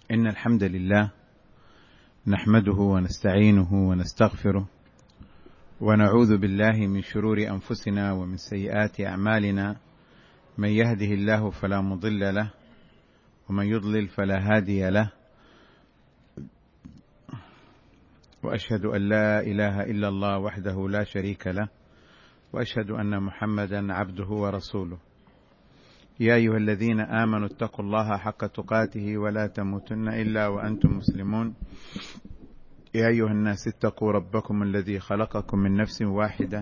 إن الحمد لله نحمده ونستعينه ونستغفره ونعوذ بالله من شرور أنفسنا ومن سيئات أعمالنا. من يهده الله فلا مضل له ومن يضلل فلا هادي له، وأشهد أن لا إله إلا الله وحده لا شريك له، وأشهد أن محمدا عبده ورسوله. يا أيها الذين آمنوا اتقوا الله حق تقاته ولا تموتن إلا وأنتم مسلمون. يا أيها الناس اتقوا ربكم الذي خلقكم من نفس واحدة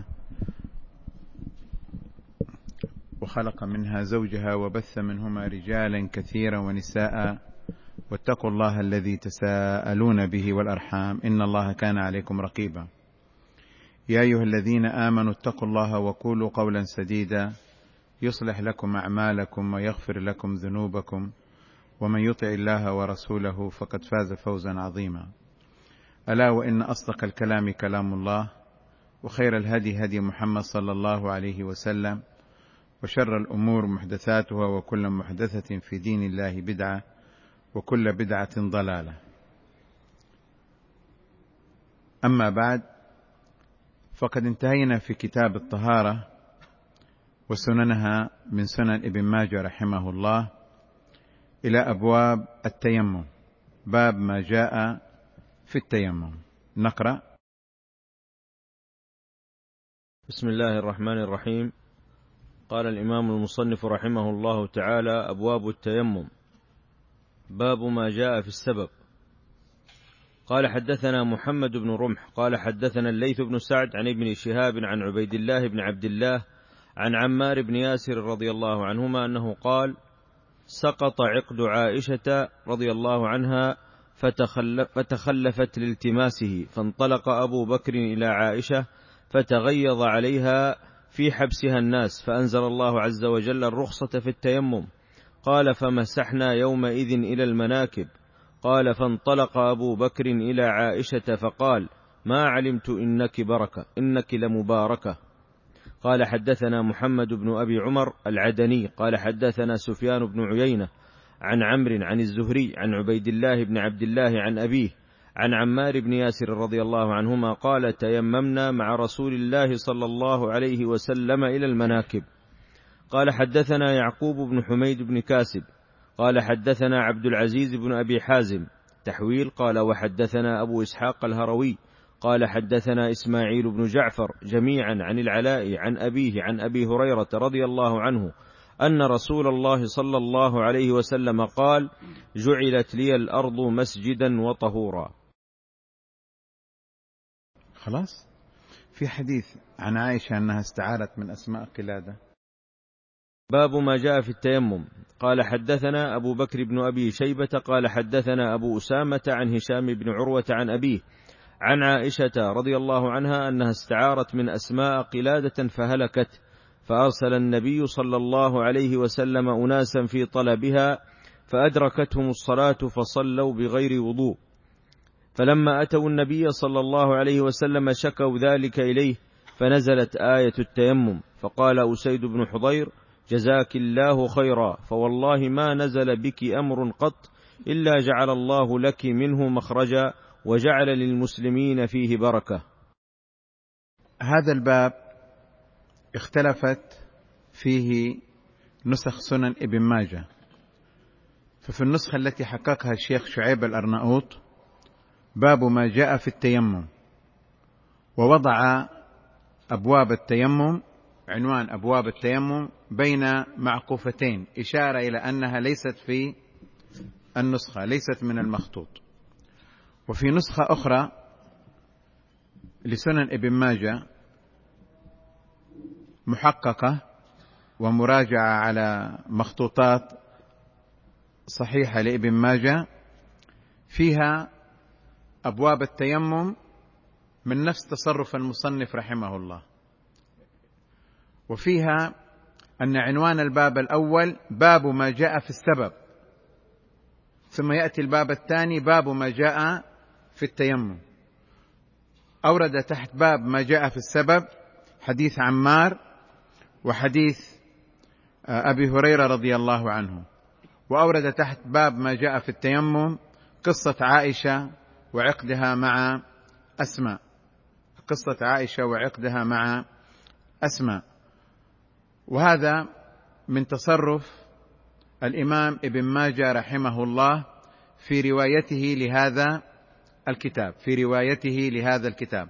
وخلق منها زوجها وبث منهما رجالا كثيرا ونساء، واتقوا الله الذي تساءلون به والأرحام إن الله كان عليكم رقيبا. يا أيها الذين آمنوا اتقوا الله وقولوا قولا سديدا يصلح لكم أعمالكم ويغفر لكم ذنوبكم، ومن يطع الله ورسوله فقد فاز فوزا عظيما. ألا وإن أصدق الكلام كلام الله، وخير الهدي هدي محمد صلى الله عليه وسلم، وشر الأمور محدثاتها، وكل محدثة في دين الله بدعة، وكل بدعة ضلالة. أما بعد، فقد انتهينا في كتاب الطهارة وسننها من سنن ابن ماجه رحمه الله إلى أبواب التيمم، باب ما جاء في التيمم. نقرأ. بسم الله الرحمن الرحيم. قال الإمام المصنف رحمه الله تعالى: أبواب التيمم، باب ما جاء في السبب. قال: حدثنا محمد بن رمح قال حدثنا الليث بن سعد عن ابن شهاب عن عبيد الله بن عبد الله عن عمار بن ياسر رضي الله عنهما أنه قال: سقط عقد عائشة رضي الله عنها فتخلفت لالتماسه، فانطلق أبو بكر إلى عائشة فتغيظ عليها في حبسها الناس، فأنزل الله عز وجل الرخصة في التيمم. قال: فمسحنا يومئذ إلى المناكب. قال: فانطلق أبو بكر إلى عائشة فقال: ما علمت إنك لمباركة. قال: حدثنا محمد بن أبي عمر العدني قال حدثنا سفيان بن عيينة عن عمرو عن الزهري عن عبيد الله بن عبد الله عن أبيه عن عمار بن ياسر رضي الله عنهما قال: تيممنا مع رسول الله صلى الله عليه وسلم إلى المناكب. قال: حدثنا يعقوب بن حميد بن كاسب قال حدثنا عبد العزيز بن أبي حازم تحويل. قال: وحدثنا أبو إسحاق الهروي قال حدثنا إسماعيل بن جعفر جميعا عن العلاء عن أبيه عن أبي هريرة رضي الله عنه أن رسول الله صلى الله عليه وسلم قال: جعلت لي الأرض مسجدا وطهورا. خلاص. في حديث عن عائشة أنها استعارت من أسماء قلادة. باب ما جاء في التيمم. قال: حدثنا أبو بكر بن أبي شيبة قال حدثنا أبو أسامة عن هشام بن عروة عن أبيه عن عائشة رضي الله عنها أنها استعارت من أسماء قلادة فهلكت، فأرسل النبي صلى الله عليه وسلم أناسا في طلبها، فأدركتهم الصلاة فصلوا بغير وضوء. فلما أتوا النبي صلى الله عليه وسلم شكوا ذلك إليه، فنزلت آية التيمم، فقال أسيد بن حضير: جزاك الله خيرا، فوالله ما نزل بك أمر قط إلا جعل الله لك منه مخرجا وجعل للمسلمين فيه بركة. هذا الباب اختلفت فيه نسخ سنن ابن ماجه، ففي النسخة التي حققها الشيخ شعيب الأرناؤوط باب ما جاء في التيمم، ووضع أبواب التيمم، عنوان أبواب التيمم بين معقوفتين، إشارة إلى أنها ليست في النسخة، ليست من المخطوط. وفي نسخة أخرى لسنن ابن ماجه محققة ومراجعة على مخطوطات صحيحة لابن ماجه فيها أبواب التيمم من نفس تصرف المصنف رحمه الله، وفيها أن عنوان الباب الأول باب ما جاء في السبب، ثم يأتي الباب الثاني باب ما جاء في التيمم. أورد تحت باب ما جاء في السبب حديث عمار وحديث أبي هريرة رضي الله عنه، وأورد تحت باب ما جاء في التيمم قصة عائشة وعقدها مع أسماء، قصة عائشة وعقدها مع أسماء. وهذا من تصرف الإمام ابن ماجه رحمه الله في روايته لهذا الكتاب.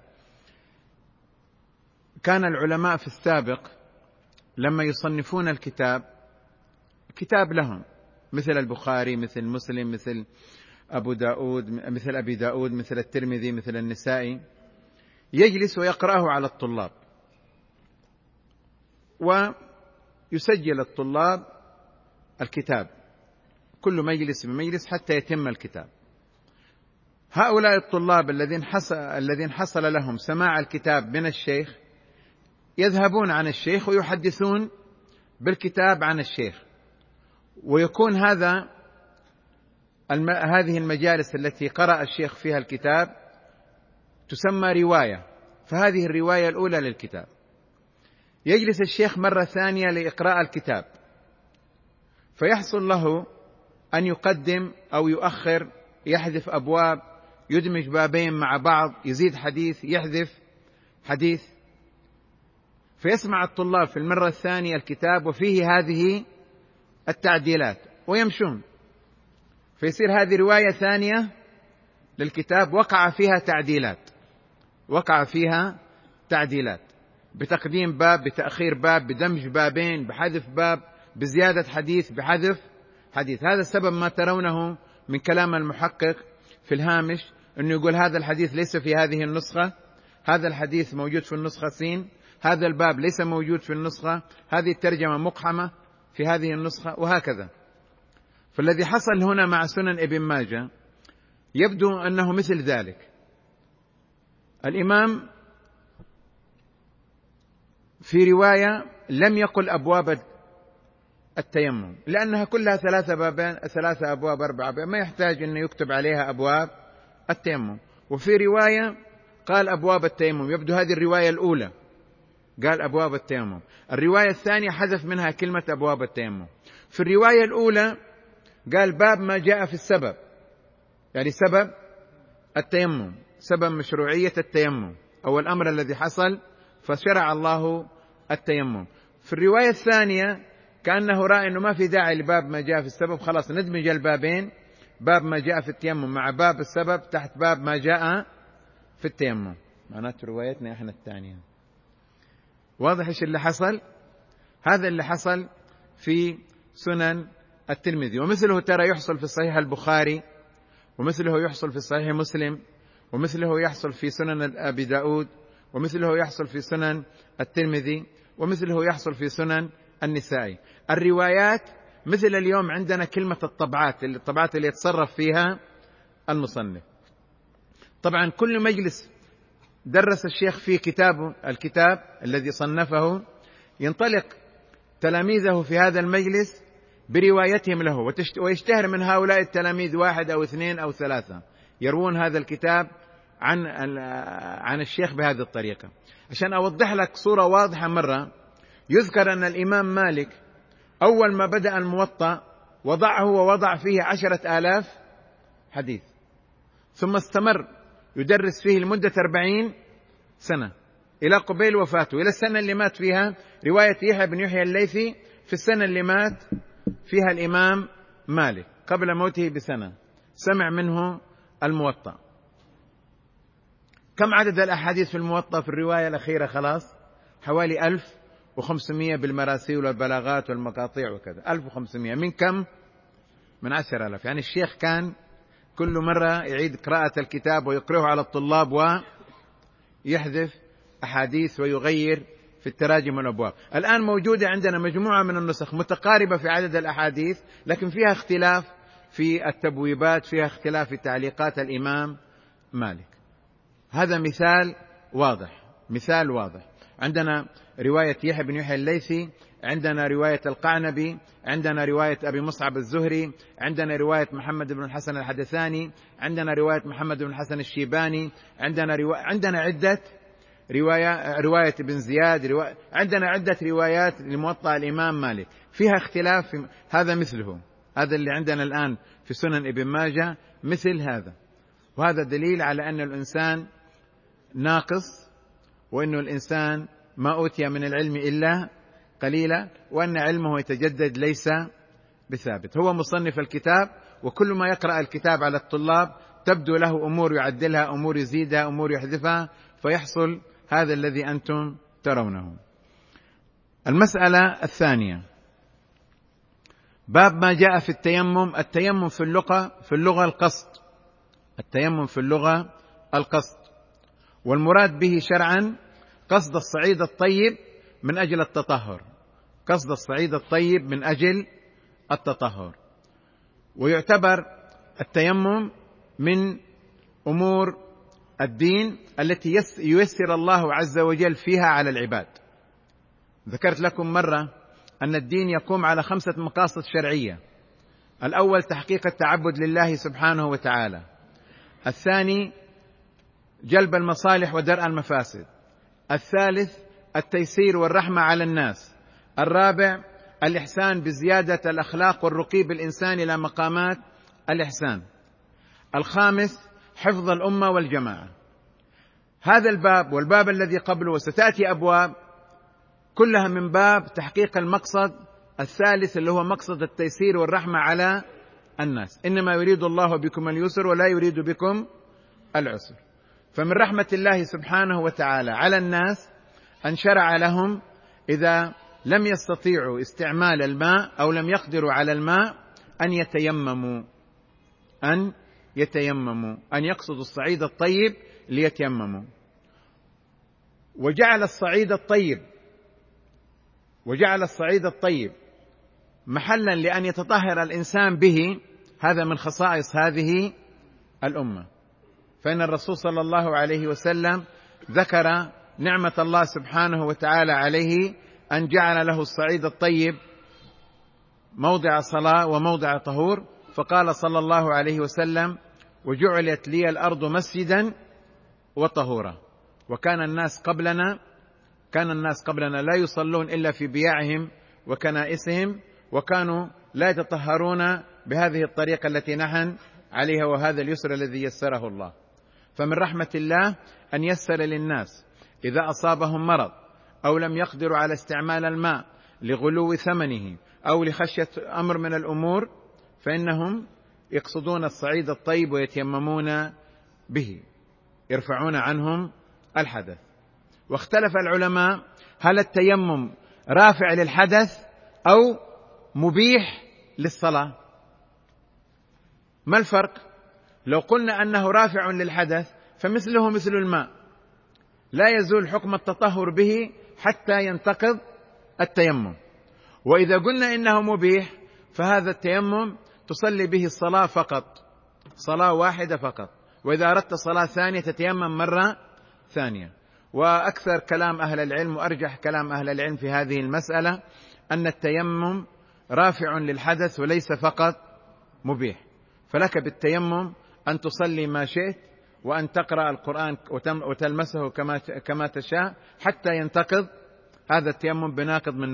كان العلماء في السابق لما يصنفون الكتاب لهم، مثل البخاري، مثل مسلم، مثل أبي داود، مثل الترمذي، مثل النسائي، يجلس ويقرأه على الطلاب، ويسجل الطلاب الكتاب كل مجلس بمجلس حتى يتم الكتاب. هؤلاء الطلاب الذين حصل لهم سماع الكتاب من الشيخ يذهبون عن الشيخ ويحدثون بالكتاب عن الشيخ، ويكون هذه المجالس التي قرأ الشيخ فيها الكتاب تسمى رواية. فهذه الرواية الأولى للكتاب. يجلس الشيخ مرة ثانية لإقراء الكتاب، فيحصل له أن يقدم أو يؤخر، يحذف أبواب، يدمج بابين مع بعض، يزيد حديث، يحذف حديث، فيسمع الطلاب في المرة الثانية الكتاب وفيه هذه التعديلات ويمشون، فيصير هذه رواية ثانية للكتاب وقع فيها تعديلات بتقديم باب، بتأخير باب، بدمج بابين، بحذف باب، بزيادة حديث، بحذف حديث. هذا السبب ما ترونه من كلام المحقق في الهامش أنه يقول هذا الحديث ليس في هذه النسخة، هذا الحديث موجود في النسخة سين، هذا الباب ليس موجود في النسخة، هذه الترجمة مقحمة في هذه النسخة، وهكذا. فالذي حصل هنا مع سنن ابن ماجه يبدو أنه مثل ذلك. الإمام في رواية لم يقل أبواب التيمم، لأنها كلها 3 أبواب 4 أبواب، ما يحتاج أن يكتب عليها أبواب التيمم. وفي رواية قال أبواب التيمم، يبدو هذه الرواية الأولى قال أبواب التيمم، الرواية الثانية حذف منها كلمة أبواب التيمم. في الرواية الأولى قال باب ما جاء في السبب، يعني سبب التيمم، سبب مشروعية التيمم أو الأمر الذي حصل فشرع الله التيمم. في الرواية الثانية كأنه رأى أنه ما في داعي لباب ما جاء في السبب، خلاص ندمج البابين، باب ما جاء في التيمم مع باب السبب تحت باب ما جاء في التيمم. معناته روايتنا احنا الثانية. واضح ايش اللي حصل؟ هذا اللي حصل في سنن الترمذي، ومثله ترى يحصل في صحيح البخاري، ومثله يحصل في صحيح مسلم، ومثله يحصل في سنن أبي داود، ومثله يحصل في سنن الترمذي، ومثله يحصل في سنن النسائي. الروايات مثل اليوم عندنا كلمة الطبعات اللي يتصرف فيها المصنف. طبعا كل مجلس درس الشيخ في الكتاب الذي صنفه ينطلق تلاميذه في هذا المجلس بروايتهم له، ويشتهر من هؤلاء التلاميذ 1 أو 2 أو 3 يروون هذا الكتاب عن الشيخ بهذه الطريقة. عشان أوضح لك صورة واضحة مرة، يذكر أن الإمام مالك أول ما بدأ الموطأ ووضع فيه 10,000 حديث، ثم استمر يدرس فيه لمدة 40 سنة إلى قبيل وفاته، إلى السنة اللي مات فيها. رواية يحيى بن يحيى الليثي في السنة اللي مات فيها الإمام مالك قبل موته بسنة سمع منه الموطأ. كم عدد الأحاديث في الموطأ في الرواية الأخيرة؟ خلاص حوالي 1500 بالمراسيل والبلاغات والمقاطيع وكذا. 1500 من كم؟ من 10,000. يعني الشيخ كان كل مرة يعيد قراءة الكتاب ويقرأه على الطلاب ويحذف أحاديث ويغير في التراجم والأبواب. الآن موجودة عندنا مجموعة من النسخ متقاربة في عدد الأحاديث، لكن فيها اختلاف في التبويبات، فيها اختلاف في تعليقات الإمام مالك. هذا مثال واضح. عندنا رواية يحيى بن يحيى الليثي، عندنا رواية القعنبي، عندنا رواية أبي مصعب الزهري، عندنا رواية محمد بن الحسن الحدثاني، عندنا رواية محمد بن الحسن الشيباني، عندنا عدة رواية ابن زياد، عندنا عدة روايات لموطأ الإمام مالك فيها اختلاف. هذا مثله. هذا اللي عندنا الآن في سنن ابن ماجه مثل هذا. وهذا دليل على أن الإنسان ناقص، وأن الإنسان ما أوتي من العلم إلا قليلا، وأن علمه يتجدد ليس بثابت. هو مصنف الكتاب، وكل ما يقرأ الكتاب على الطلاب تبدو له أمور يعدلها، أمور يزيدها، أمور يحذفها، فيحصل هذا الذي أنتم ترونه. المسألة الثانية، باب ما جاء في التيمم. التيمم في اللغة القصد. التيمم في اللغة القصد، والمراد به شرعا قصد الصعيد الطيب من أجل التطهر. قصد الصعيد الطيب من أجل التطهر. ويعتبر التيمم من أمور الدين التي ييسر الله عز وجل فيها على العباد. ذكرت لكم مرة أن الدين يقوم على 5 مقاصد شرعية. الأول تحقيق التعبد لله سبحانه وتعالى. الثاني جلب المصالح ودرء المفاسد. الثالث التيسير والرحمة على الناس. الرابع الإحسان بزيادة الأخلاق والرقي بالإنسان إلى مقامات الإحسان. الخامس حفظ الأمة والجماعة. هذا الباب والباب الذي قبله وستأتي أبواب كلها من باب تحقيق المقصد الثالث، اللي هو مقصد التيسير والرحمة على الناس. إنما يريد الله بكم اليسر ولا يريد بكم العسر. فمن رحمة الله سبحانه وتعالى على الناس أن شرع لهم إذا لم يستطيعوا استعمال الماء أو لم يقدروا على الماء أن يتيمموا، أن يقصدوا الصعيد الطيب ليتيمموا. وجعل الصعيد الطيب محلا لأن يتطهر الإنسان به. هذا من خصائص هذه الأمة. فإن الرسول صلى الله عليه وسلم ذكر نعمة الله سبحانه وتعالى عليه أن جعل له الصعيد الطيب موضع صلاة وموضع طهور، فقال صلى الله عليه وسلم: وجعلت لي الأرض مسجدا وطهورا. وكان الناس قبلنا لا يصلون إلا في بياعهم وكنائسهم، وكانوا لا يتطهرون بهذه الطريقة التي نحن عليها وهذا اليسر الذي يسره الله. فمن رحمة الله أن يسر للناس إذا أصابهم مرض أو لم يقدروا على استعمال الماء لغلو ثمنه أو لخشية أمر من الأمور، فإنهم يقصدون الصعيد الطيب ويتيممون به، يرفعون عنهم الحدث. واختلف العلماء هل التيمم رافع للحدث أو مبيح للصلاة؟ ما الفرق؟ لو قلنا أنه رافع للحدث فمثله مثل الماء، لا يزول حكم التطهر به حتى ينتقض التيمم. وإذا قلنا إنه مبيح فهذا التيمم تصلي به الصلاة فقط، صلاة واحدة فقط، وإذا أردت صلاة ثانية تتيمم مرة ثانية. وأكثر كلام أهل العلم وأرجح كلام أهل العلم في هذه المسألة أن التيمم رافع للحدث وليس فقط مبيح. فلك بالتيمم أن تصلي ما شئت، وأن تقرأ القرآن وتلمسه كما تشاء حتى ينتقض هذا التيمم بناقض من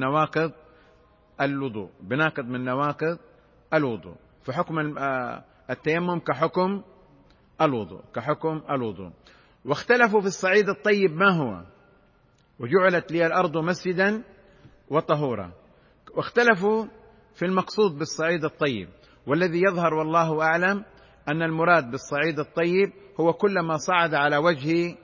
نواقض الوضوء. فحكم التيمم كحكم الوضوء. واختلفوا في الصعيد الطيب ما هو، وجعلت لي الأرض مسجدا وطهورا. واختلفوا في المقصود بالصعيد الطيب، والذي يظهر والله أعلم أن المراد بالصعيد الطيب هو كل ما صعد على وجه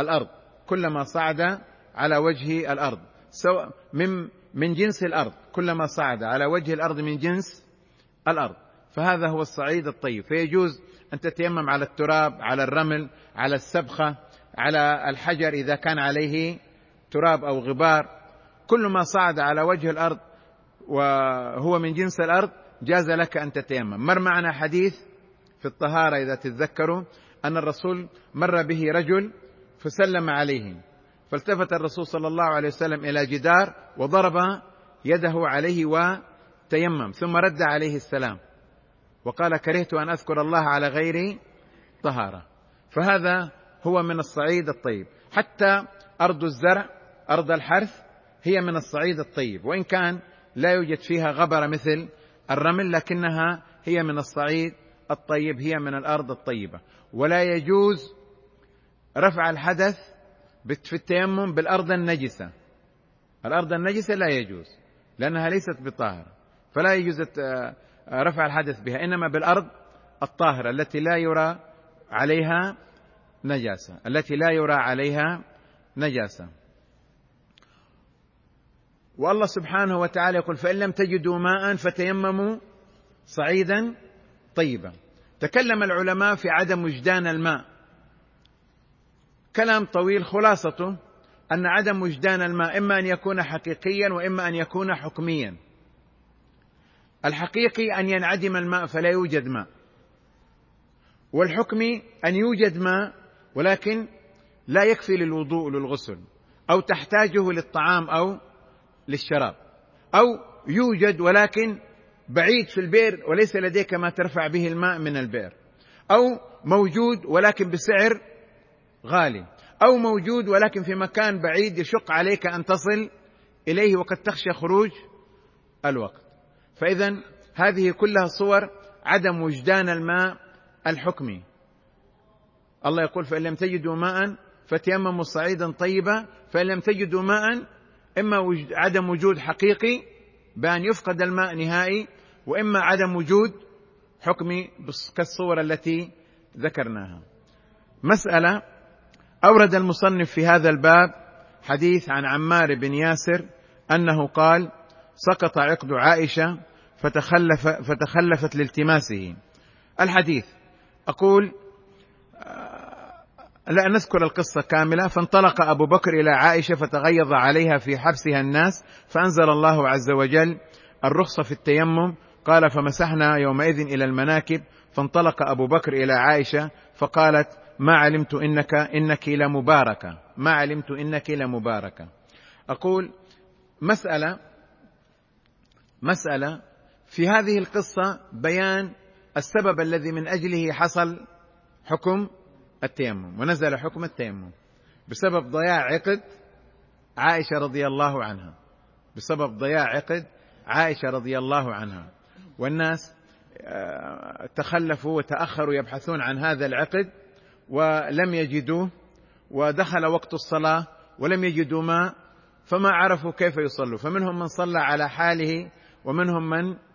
الأرض، سواء من جنس الأرض، كل ما صعد على وجه الأرض من جنس الأرض، فهذا هو الصعيد الطيب. فيجوز أن تتيمم على التراب، على الرمل، على السبخة، على الحجر إذا كان عليه تراب أو غبار. كل ما صعد على وجه الأرض وهو من جنس الأرض جاز لك أن تتيمم. مر معنا حديث في الطهارة إذا تتذكروا أن الرسول مر به رجل فسلم عليه، فالتفت الرسول صلى الله عليه وسلم إلى جدار وضرب يده عليه وتيمم، ثم رد عليه السلام وقال: كرهت أن أذكر الله على غير طهارة. فهذا هو من الصعيد الطيب. حتى أرض الزرع، أرض الحرث، هي من الصعيد الطيب، وإن كان لا يوجد فيها غبر مثل الرمل، لكنها هي من الصعيد الطيب، هي من الأرض الطيبة. ولا يجوز رفع الحدث في التيمم بالأرض النجسة. الأرض النجسة لا يجوز لأنها ليست بطاهرة، فلا يجوز رفع الحدث بها، إنما بالأرض الطاهرة التي لا يرى عليها نجاسة، التي لا يرى عليها نجاسة. والله سبحانه وتعالى يقول: فإن لم تجدوا ماء فتيمموا صعيدا طيبا. تكلم العلماء في عدم وجدان الماء، كلام طويل، خلاصته أن عدم وجدان الماء إما أن يكون حقيقيا وإما أن يكون حكميا. الحقيقي أن ينعدم الماء فلا يوجد ماء، والحكمي أن يوجد ماء ولكن لا يكفي للوضوء للغسل، أو تحتاجه للطعام أو للشراب، أو يوجد ولكن بعيد في البئر وليس لديك ما ترفع به الماء من البئر، أو موجود ولكن بسعر غالي، أو موجود ولكن في مكان بعيد يشق عليك أن تصل إليه وقد تخشى خروج الوقت. فإذن هذه كلها صور عدم وجدان الماء الحكمي. الله يقول: فإن لم تجدوا ماء فتيمموا صعيدا طيبا. فإن لم تجدوا ماء، إما عدم وجود حقيقي بأن يفقد الماء نهائي، وإما عدم وجود حكمي كالصور التي ذكرناها. مسألة: أورد المصنف في هذا الباب حديث عن عمار بن ياسر أنه قال: سقط عقد عائشة فتخلفت لالتماسه. الحديث أقول لا نذكر القصة كاملة. فانطلق أبو بكر إلى عائشة فتغيظ عليها في حبسها الناس، فأنزل الله عز وجل الرخصة في التيمم. قال: فمسحنا يومئذ إلى المناكب. فانطلق أبو بكر إلى عائشة فقالت: ما علمت إنك لمباركة، ما علمت إنك لمباركة. أقول مسألة في هذه القصة بيان السبب الذي من أجله حصل حكم التيمم ونزل حكم التيمم، بسبب ضياع عقد عائشة رضي الله عنها، بسبب ضياع عقد عائشة رضي الله عنها. والناس تخلفوا وتأخروا يبحثون عن هذا العقد ولم يجدوه، ودخل وقت الصلاة ولم يجدوا ماء، فما عرفوا كيف يصلوا، فمنهم من صلى على حاله ومنهم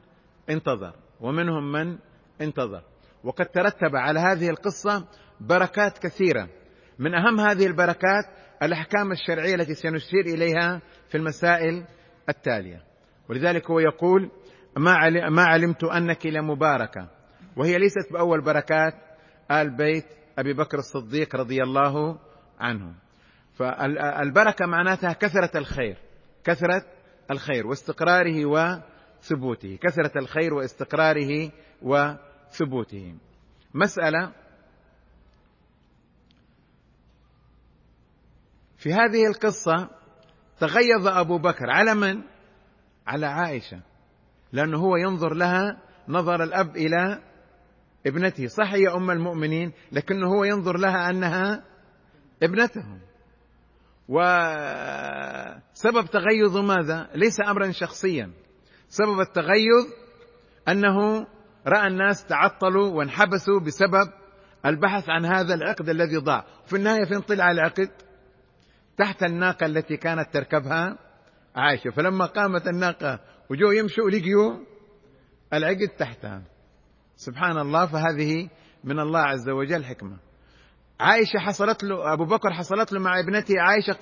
من انتظر. وقد ترتب على هذه القصة بركات كثيرة، من أهم هذه البركات الأحكام الشرعية التي سنشير إليها في المسائل التالية. ولذلك هو يقول: ما علمت أنك لمباركة، وهي ليست بأول بركات آل بيت أبي بكر الصديق رضي الله عنه. فالبركة معناتها كثرة الخير واستقراره وثبوته، كثرة الخير واستقراره وثبوته. مسألة: في هذه القصة تغيظ أبو بكر على من؟ على عائشة، لأنه هو ينظر لها نظر الأب إلى ابنته. صح هي أم المؤمنين، لكنه هو ينظر لها أنها ابنته. وسبب تغيظ ماذا؟ ليس أمرا شخصيا، سبب التغيظ أنه رأى الناس تعطلوا وانحبسوا بسبب البحث عن هذا العقد الذي ضاع. في النهاية فين طلع العقد؟ تحت الناقة التي كانت تركبها عائشة. فلما قامت الناقة وجوا يمشوا لقيوا العقد تحتها. سبحان الله. فهذه من الله عز وجل حكمة. عائشة حصلت له، أبو بكر حصلت له مع ابنته عائشة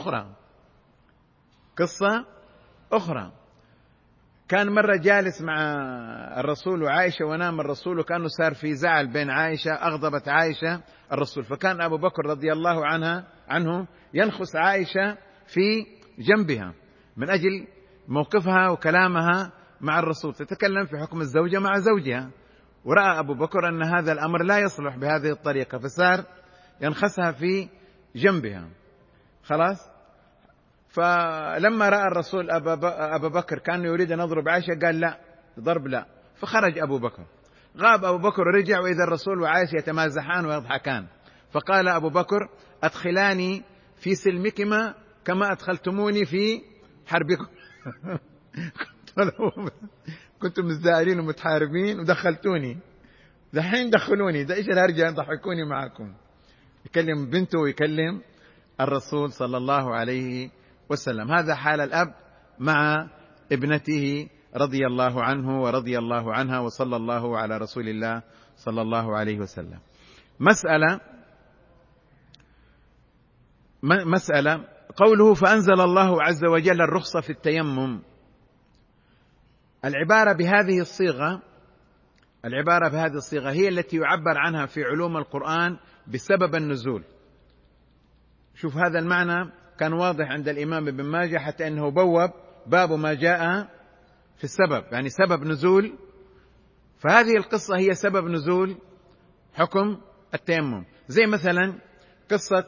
قصة أخرى. كان مرة جالس مع الرسول وعائشة ونام الرسول، وكانه صار في زعل بين عائشة، أغضبت عائشة الرسول، فكان أبو بكر رضي الله عنه ينخس عائشة في جنبها من أجل موقفها وكلامها مع الرسول، تتكلم في حكم الزوجة مع زوجها. ورأى أبو بكر أن هذا الأمر لا يصلح بهذه الطريقة، فصار ينخسها في جنبها. خلاص. فلما رأى الرسول أبا بكر كان يريد أن يضرب عائشة، قال لا، ضرب لا. فخرج أبو بكر، غاب أبو بكر ورجع، وإذا الرسول وعائشة يتمازحان ويضحكان. فقال أبو بكر: أدخلاني في سلمكما كما أدخلتموني في حربكم. كنتم متزائرين ومتحاربين ودخلتوني، دحين دخلوني، ده إيش الهرجة؟ ضحكوني معكم. يكلم بنته ويكلم الرسول صلى الله عليه وسلم. هذا حال الأب مع ابنته رضي الله عنه ورضي الله عنها، وصلى الله على رسول الله صلى الله عليه وسلم. مسألة قوله فأنزل الله عز وجل الرخصة في التيمم. العبارة بهذه الصيغة هي التي يعبر عنها في علوم القرآن بسبب النزول. شوف هذا المعنى كان واضح عند الإمام ابن ماجه، حتى أنه بوب باب ما جاء في السبب، يعني سبب نزول. فهذه القصة هي سبب نزول حكم التيمم. زي مثلا قصة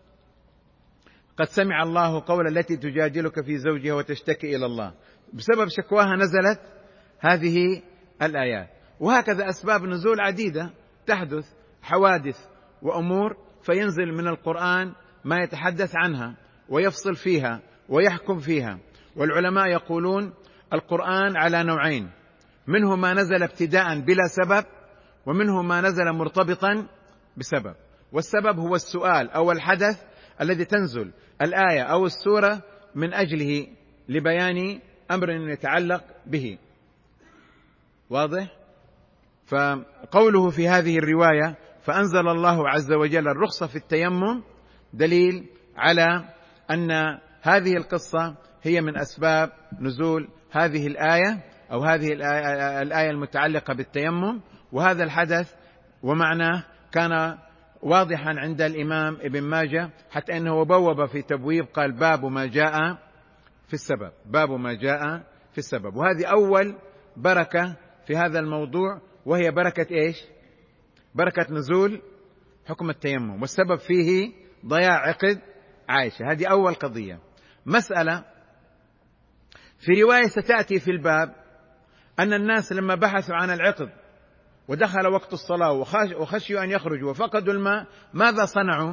قد سمع الله قول التي تجادلك في زوجها وتشتكي إلى الله، بسبب شكواها نزلت هذه الآيات. وهكذا أسباب نزول عديدة تحدث، حوادث وأمور، فينزل من القرآن ما يتحدث عنها ويفصل فيها ويحكم فيها. والعلماء يقولون القرآن على نوعين: منه ما نزل ابتداء بلا سبب، ومنه ما نزل مرتبطا بسبب. والسبب هو السؤال أو الحدث الذي تنزل الآية أو السورة من أجله لبيان أمر يتعلق به. واضح؟ فقوله في هذه الرواية فأنزل الله عز وجل الرخصة في التيمم دليل على أن هذه القصة هي من أسباب نزول هذه الآية أو هذه الآية المتعلقة بالتيمم. وهذا الحدث ومعناه كان واضحا عند الإمام ابن ماجه، حتى أنه بوب في تبويب قال باب ما جاء في السبب، باب ما جاء في السبب. وهذه أول بركة في هذا الموضوع، وهي بركة إيش؟ بركة نزول حكم التيمم، والسبب فيه ضياع عقد عائشة. هذه أول قضية. مسألة في رواية ستأتي في الباب أن الناس لما بحثوا عن العقد ودخل وقت الصلاة وخشيوا أن يخرجوا وفقدوا الماء، ماذا صنعوا؟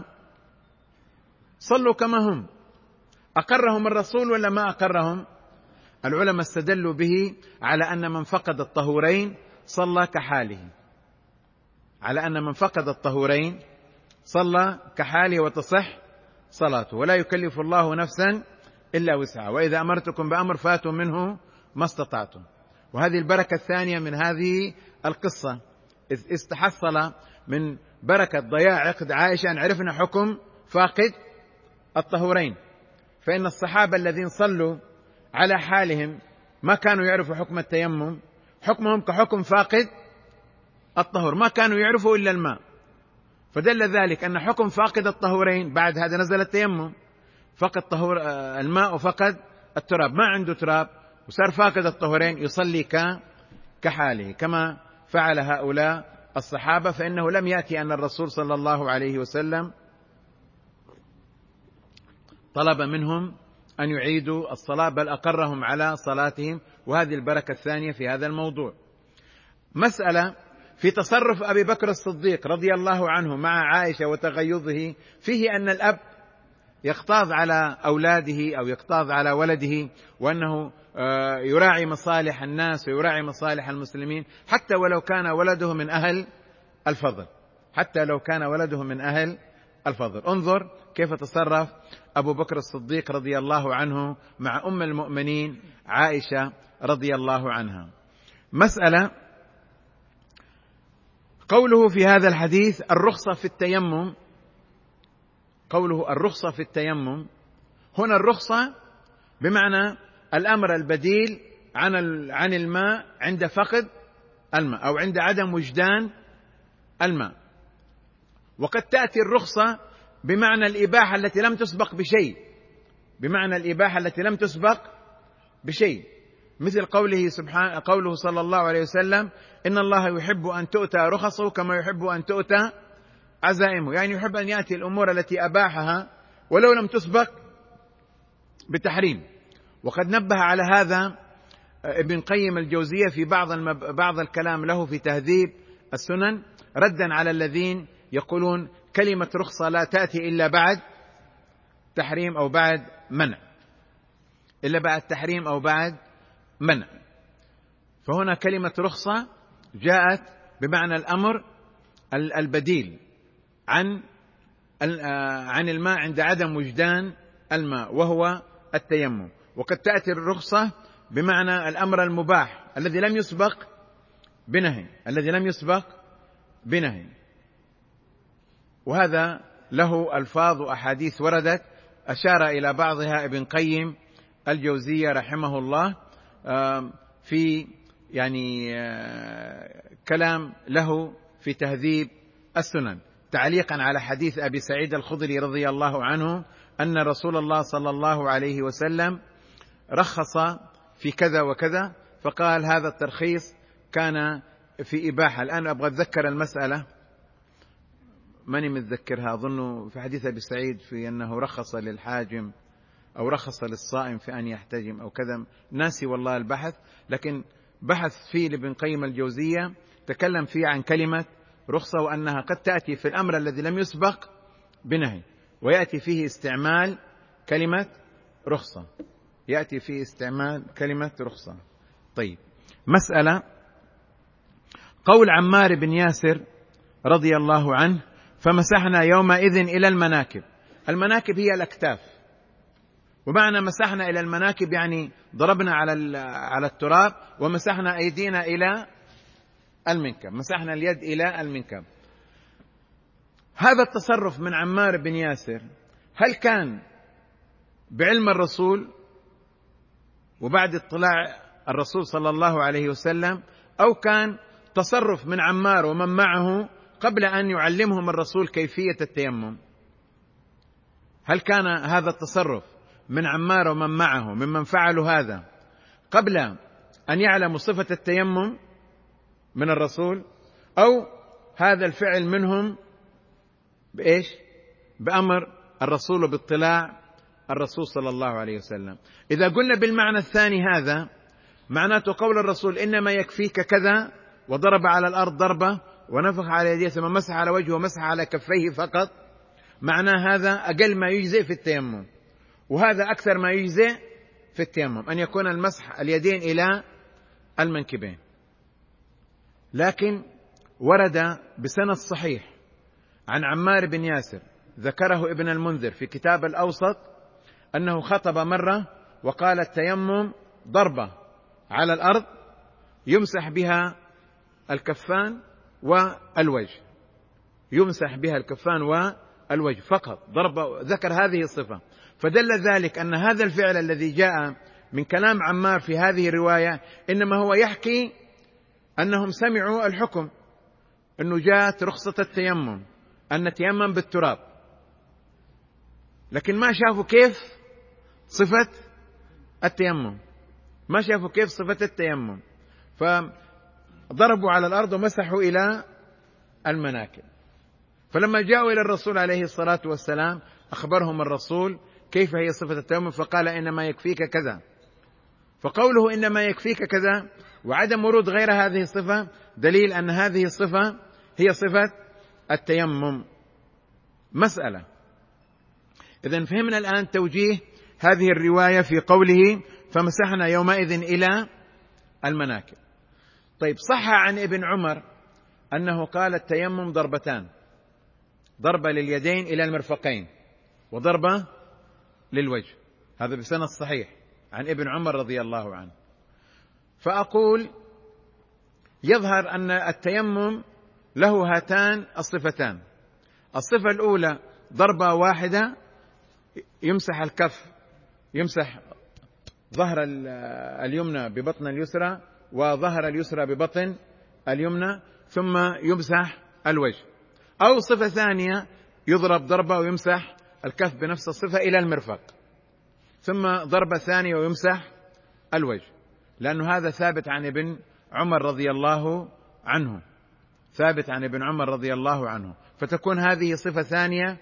صلوا كما هم. أقرهم الرسول ولا ما أقرهم؟ العلماء استدلوا به على أن من فقد الطهورين صلى كحاله، على أن من فقد الطهورين صلى كحاله وتصح صلاته، ولا يكلف الله نفسا إلا وسعها، وإذا أمرتكم بأمر فاتوا منه ما استطعتم. وهذه البركة الثانية من هذه القصة، إذ استحصل من بركة ضياع عقد عائشة أن عرفنا حكم فاقد الطهورين. فإن الصحابة الذين صلوا على حالهم ما كانوا يعرفوا حكم التيمم، حكمهم كحكم فاقد الطهور، ما كانوا يعرفوا إلا الماء. فدل ذلك أن حكم فاقد الطهورين بعد هذا نزل التيمم، فقد طهور الماء وفقد التراب، ما عنده تراب وصار فاقد الطهورين يصلي كحاله كما فعل هؤلاء الصحابة. فإنه لم يأتي أن الرسول صلى الله عليه وسلم طلب منهم أن يعيدوا الصلاة، بل أقرهم على صلاتهم. وهذه البركة الثانية في هذا الموضوع. مسألة في تصرف أبي بكر الصديق رضي الله عنه مع عائشة وتغيظه، فيه أن الأب يقتاض على أولاده أو يقتاض على ولده، وأنه يراعي مصالح الناس ويراعي مصالح المسلمين، حتى ولو كان ولده من أهل الفضل، حتى لو كان ولده من أهل الفضل. انظر كيف تصرف أبو بكر الصديق رضي الله عنه مع أم المؤمنين عائشة رضي الله عنها. مسألة قوله في هذا الحديث الرخصة في التيمم، قوله الرخصة في التيمم، هنا الرخصة بمعنى الأمر البديل عن الماء عند فقد الماء أو عند عدم وجدان الماء. وقد تأتي الرخصة بمعنى الإباحة التي لم تسبق بشيء، بمعنى الإباحة التي لم تسبق بشيء، مثل قوله صلى الله عليه وسلم إن الله يحب أن تؤتى رخصه كما يحب أن تؤتى عزائمه، يعني يحب أن يأتي الأمور التي أباحها ولو لم تسبق بتحريم. وقد نبه على هذا ابن قيم الجوزية في بعض الكلام له في تهذيب السنن، ردا على الذين يقولون كلمة رخصة لا تأتي إلا بعد تحريم أو بعد منع، إلا بعد تحريم أو بعد منع. فهنا كلمة رخصة جاءت بمعنى الأمر البديل عن الماء عند عدم وجدان الماء، وهو التيمم. وقد تأتي الرخصة بمعنى الأمر المباح الذي لم يسبق بنهي، وهذا له ألفاظ وأحاديث وردت أشار إلى بعضها ابن قيم الجوزية رحمه الله في كلام له في تهذيب السنن، تعليقا على حديث أبي سعيد الخدري رضي الله عنه أن رسول الله صلى الله عليه وسلم رخص في كذا وكذا، فقال هذا الترخيص كان في إباحة. الآن أبغى أتذكر المسألة، ماني متذكرها، أظن في حديث أبي سعيد في أنه رخص للحاجم أو رخص للصائم في أن يحتجم أو كذا، ناسي والله البحث، لكن بحث فيه لابن قيم الجوزية تكلم فيه عن كلمة رخصة، وأنها قد تأتي في الأمر الذي لم يسبق بنهي، ويأتي فيه استعمال كلمة رخصة. طيب، مسألة قول عمار بن ياسر رضي الله عنه: فمسحنا يومئذ إلى المناكب. المناكب هي الأكتاف، ومعنى مسحنا إلى المناكب يعني ضربنا على التراب، ومسحنا أيدينا إلى المنكب، مسحنا اليد إلى المنكب. هذا التصرف من عمار بن ياسر هل كان بعلم الرسول وبعد اطلاع الرسول صلى الله عليه وسلم، أو كان تصرف من عمار ومن معه قبل أن يعلمهم الرسول كيفية التيمم؟ هل كان هذا التصرف من عمار ومن معه ممن فعلوا هذا قبل أن يعلموا صفة التيمم من الرسول، أو هذا الفعل منهم بأمر الرسول وباطلاع الرسول صلى الله عليه وسلم؟ إذا قلنا بالمعنى الثاني هذا معناته قول الرسول إنما يكفيك كذا، وضرب على الأرض ضربة ونفخ على يديه ثم مسح على وجهه ومسح على كفيه فقط، معناه هذا أقل ما يجزئ في التيمم، وهذا أكثر ما يجزئ في التيمم أن يكون المسح اليدين إلى المنكبين. لكن ورد بسند صحيح عن عمار بن ياسر ذكره ابن المنذر في كتاب الأوسط أنه خطب مرة وقال: التيمم ضربة على الأرض يمسح بها الكفان والوجه، فقط ضربة، ذكر هذه الصفة. فدل ذلك أن هذا الفعل الذي جاء من كلام عمار في هذه الرواية إنما هو يحكي أنهم سمعوا الحكم، أنه جاءت رخصة التيمم أن نتيمم بالتراب، لكن ما شافوا كيف صفة التيمم، فضربوا على الأرض ومسحوا إلى المناكب. فلما جاءوا إلى الرسول عليه الصلاة والسلام أخبرهم الرسول كيف هي صفة التيمم، فقال: إنما يكفيك كذا. فقوله إنما يكفيك كذا وعدم ورود غير هذه الصفة دليل أن هذه الصفة هي صفة التيمم. مسألة. إذن فهمنا الآن توجيه هذه الرواية في قوله: فمسحنا يومئذ إلى المناكب. طيب، صح عن ابن عمر أنه قال التيمم ضربتان: ضربة لليدين إلى المرفقين وضربة للوجه، هذا بسند صحيح عن ابن عمر رضي الله عنه. فأقول يظهر أن التيمم له هاتان الصفتان: الصفة الأولى ضربة واحدة يمسح الكف، يمسح ظهر اليمنى ببطن اليسرى وظهر اليسرى ببطن اليمنى ثم يمسح الوجه، أو صفة ثانية يضرب ضربة ويمسح الكف بنفس الصفة إلى المرفق ثم ضربة ثانية ويمسح الوجه، لأنه هذا ثابت عن ابن عمر رضي الله عنه، فتكون هذه صفة ثانية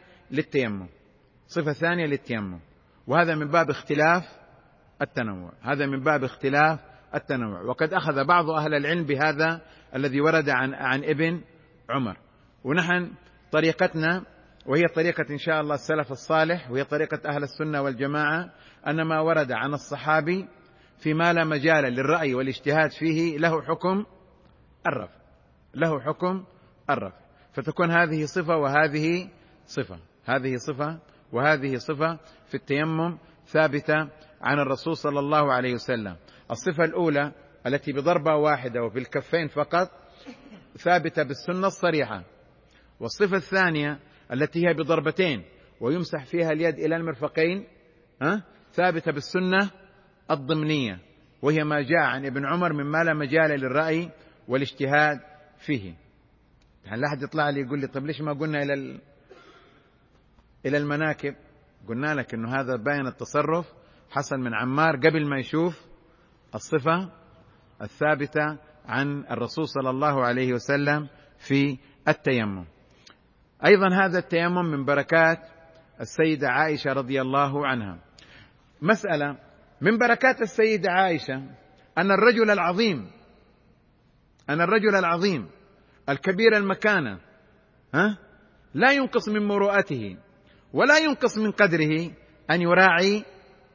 للتيمم، وهذا من باب اختلاف التنوع. وقد أخذ بعض أهل العلم بهذا الذي ورد عن ابن عمر. ونحن طريقتنا، وهي طريقة إن شاء الله السلف الصالح، وهي طريقة أهل السنة والجماعة، أن ما ورد عن الصحابي فيما لا مجال للرأي والاجتهاد فيه له حكم الرفع، له حكم الرفع. فتكون هذه صفة وهذه صفة، هذه صفة وهذه صفة في التيمم ثابتة عن الرسول صلى الله عليه وسلم. الصفة الأولى التي بضربة واحدة وفي الكفين فقط ثابتة بالسنة الصريحة، والصفة الثانية التي هي بضربتين ويمسح فيها اليد إلى المرفقين ثابتة بالسنة الضمنية، وهي ما جاء عن ابن عمر مما لا مجال للرأي والاجتهاد فيه. يعني لا أحد يطلع لي يقول لي طب ليش ما قلنا إلى المناكب؟ قلنا لك إنه هذا باين التصرف حصل من عمار قبل ما يشوف الصفة الثابتة عن الرسول صلى الله عليه وسلم في التيمم. أيضا هذا التيمم من بركات السيدة عائشة رضي الله عنها. مسألة من بركات السيدة عائشة أن الرجل العظيم الكبير المكانة لا ينقص من مروءته ولا ينقص من قدره أن يراعي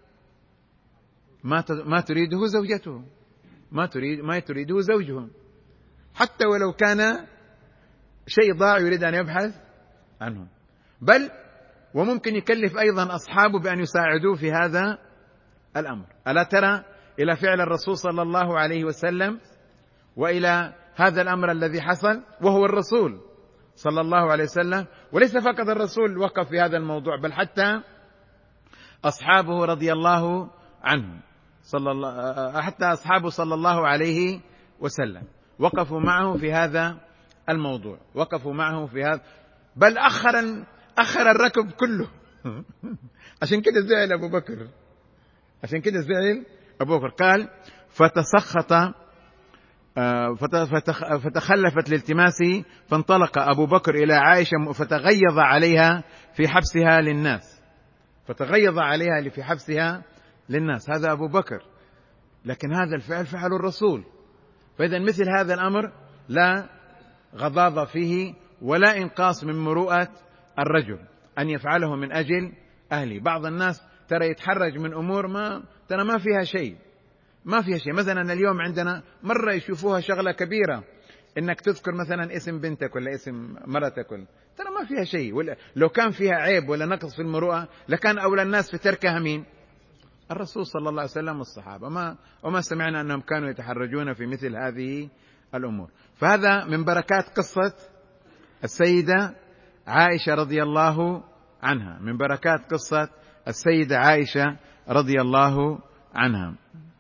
ما تريده زوجته، ما تريده زوجه، حتى ولو كان شيء ضاع يريد أن يبحث عنه، بل وممكن يكلف أيضا أصحابه بأن يساعدوه في هذا الأمر. ألا ترى إلى فعل الرسول صلى الله عليه وسلم وإلى هذا الأمر الذي حصل، وهو الرسول صلى الله عليه وسلم، وليس فقط الرسول وقف في هذا الموضوع، بل حتى أصحابه رضي الله عنهم حتى أصحابه صلى الله عليه وسلم وقفوا معه في هذا الموضوع، وقفوا معه في هذا، بل أخر الركب كله عشان كده زعل أبو بكر، قال فتسخط فتخلفت لالتماسه، فانطلق أبو بكر إلى عائشة فتغيظ عليها في حبسها للناس. هذا أبو بكر، لكن هذا الفعل فعل الرسول. فإذا مثل هذا الأمر لا غضاضة فيه ولا إنقاص من مروءة الرجل أن يفعله من أجل أهله. بعض الناس ترى يتحرج من أمور ما فيها شيء. مثلا اليوم عندنا مرة يشوفوها شغلة كبيرة إنك تذكر مثلا اسم بنتك ولا اسم مرتك، ترى ما فيها شيء. لو كان فيها عيب ولا نقص في المروءة لكان أولى الناس في تركها مين؟ الرسول صلى الله عليه وسلم والصحابة. وما سمعنا أنهم كانوا يتحرجون في مثل هذه الأمور. فهذا من بركات قصة السيدة عائشة رضي الله عنها، من بركات قصة السيدة عائشة رضي الله عنها.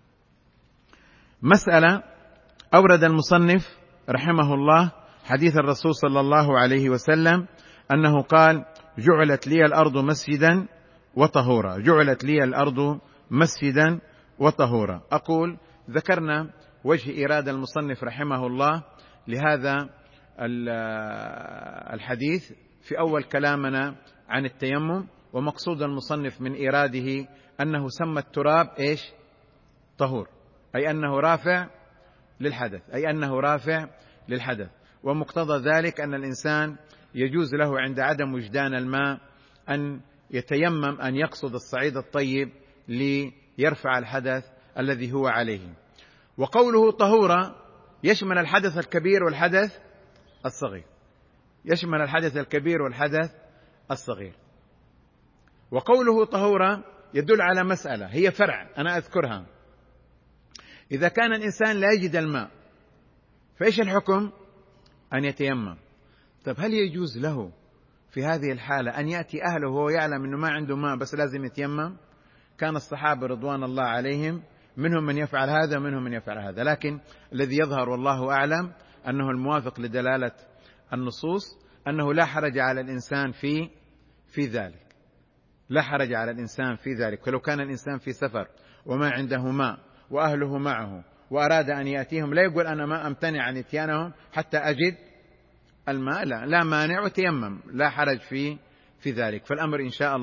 مسألة أورد المصنف رحمه الله حديث الرسول صلى الله عليه وسلم أنه قال: جعلت لي الأرض مسجدا وطهورا. أقول ذكرنا وجه إرادة المصنف رحمه الله لهذا الحديث في أول كلامنا عن التيمم، ومقصود المصنف من إراده أنه سمى التراب طهور، أي أنه رافع للحدث. ومقتضى ذلك أن الإنسان يجوز له عند عدم وجدان الماء أن يتيمم، أن يقصد الصعيد الطيب ليرفع الحدث الذي هو عليه. وقوله طهورا يشمل الحدث الكبير والحدث الصغير. وقوله طهورا يدل على مسألة هي فرع أنا أذكرها. إذا كان الإنسان لا يجد الماء فإيش الحكم؟ أن يتيمم. طب هل يجوز له في هذه الحالة أن يأتي أهله وهو يعلم أنه ما عنده ماء بس لازم يتيمم؟ كان الصحابة رضوان الله عليهم منهم من يفعل هذا ومنهم من يفعل هذا، لكن الذي يظهر والله أعلم أنه الموافق لدلالة النصوص أنه لا حرج على الإنسان في ذلك. فلو كان الإنسان في سفر وما عنده ماء وأهله معه وأراد أن يأتيهم، لا يقول أنا ما أمتنع عن إتيانهم حتى أجد الماء، لا مانع وتيمم، لا حرج في ذلك. فالأمر إن شاء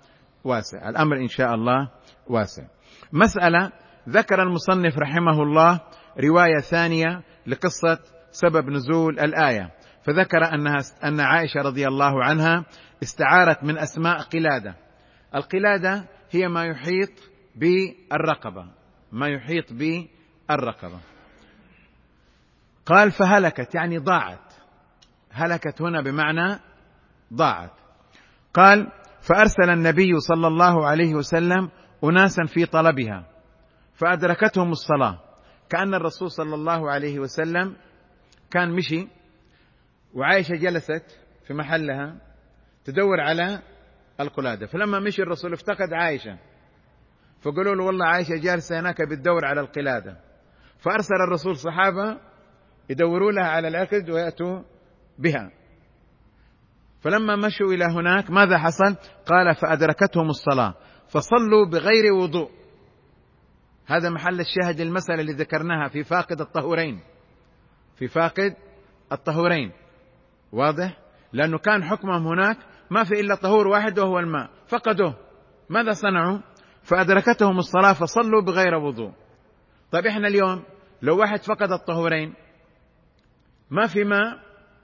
الله واسع. مسألة ذكر المصنف رحمه الله رواية ثانية لقصة سبب نزول الآية، فذكر أن عائشة رضي الله عنها استعارت من أسماء قلادة. القلادة هي ما يحيط بالرقبة، ما يحيط بالرقبة. قال فهلكت يعني ضاعت، هلكت هنا بمعنى ضاعت. قال فأرسل النبي صلى الله عليه وسلم أناسا في طلبها فأدركتهم الصلاة، كأن الرسول صلى الله عليه وسلم كان مشي وعائشة جلست في محلها تدور على القلادة، فلما مشي الرسول افتقد عائشة، فقالوا له والله عائشة جالسة هناك بتدور على القلادة، فأرسل الرسول صحابة يدوروا لها على العقد ويأتوا بها. فلما مشوا إلى هناك ماذا حصل؟ قال فأدركتهم الصلاة فصلوا بغير وضوء. هذا محل الشاهد المسألة اللي ذكرناها في فاقد الطهورين، في فاقد الطهورين، واضح؟ لأنه كان حكمهم هناك ما في إلا طهور واحد وهو الماء، فقدوه، ماذا صنعوا؟ فأدركتهم الصلاة فصلوا بغير وضوء. طيب إحنا اليوم لو واحد فقد الطهورين ما في ماء